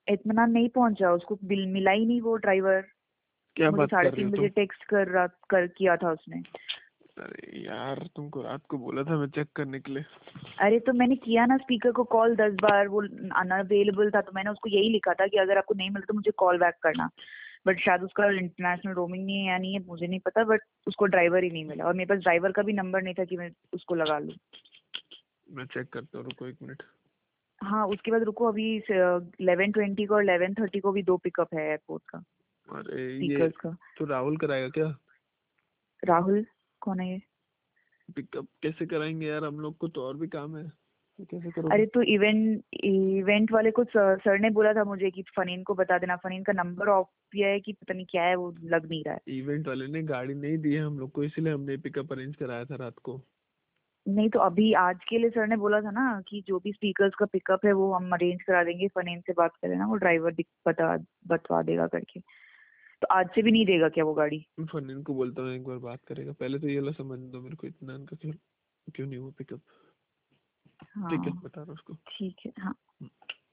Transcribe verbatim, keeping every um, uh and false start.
इत्मीनान नहीं पहुंचा, उसको बिल मिला ही नहीं वो ड्राइवर। क्या मुझे बात साढ़े कर रही तीन हो बजे तुम? टेक्स्ट कर रहा कर किया था उसने। अरे यार तुमको रात को बोला था मैं चेक करने के लिए। अरे तो मैंने किया ना स्पीकर को कॉल दस बार, वो अनअवेलेबल था, तो मैंने उसको यही लिखा था कि अगर आपको नहीं मिला तो मुझे कॉल बैक करना। बट शायद उसका इंटरनेशनल रोमिंग नहीं है या नहीं है मुझे नहीं पता, बट उसको ड्राइवर ही नहीं मिला और मेरे पास ड्राइवर का भी नंबर नहीं था कि मैं उसको लगा लूँ। मैं चेक करता हूँ, रुको एक मिनट। हाँ उसके बाद रुको, अभी इलेवन ट्वेंटी को और इलेवन थर्टी को भी दो पिकअप है एयरपोर्ट का, अरे ये स्पीकर्स का। तो राहुल कराएगा क्या? राहुल कौन है ये? पिकअप कैसे कराएंगे यार, हम लोग को तो और भी काम है, तो कैसे करोगे? अरे तो इवेंट इवेंट वाले को सर, सर ने बोला था मुझे कि फनीन को बता देना। फनीन का नंबर ऑफ किया है कि पता नहीं क्या है, वो लग नहीं रहा है। इवेंट वाले ने गाड़ी नहीं दी है हम लोग को, इसलिए हमने पिकअप अरेंज कराया था रात को। नहीं तो अभी आज के लिए सर ने बोला था ना कि जो भी स्पीकर्स का पिकअप है वो हम अरेंज करा देंगे, फनीन से बात करें ना, वो ड्राइवर बता बतवा देगा करके। तो आज से भी नहीं देगा क्या वो गाड़ी? मैं फरनीन को बोलता हूँ एक बार बात करेगा, पहले तो ये ला समझ दो मेरे को, इतना का क्यों क्यों नहीं हुआ पिकअप। ठीक है हाँ बता रहा उसको। ठीक है हाँ।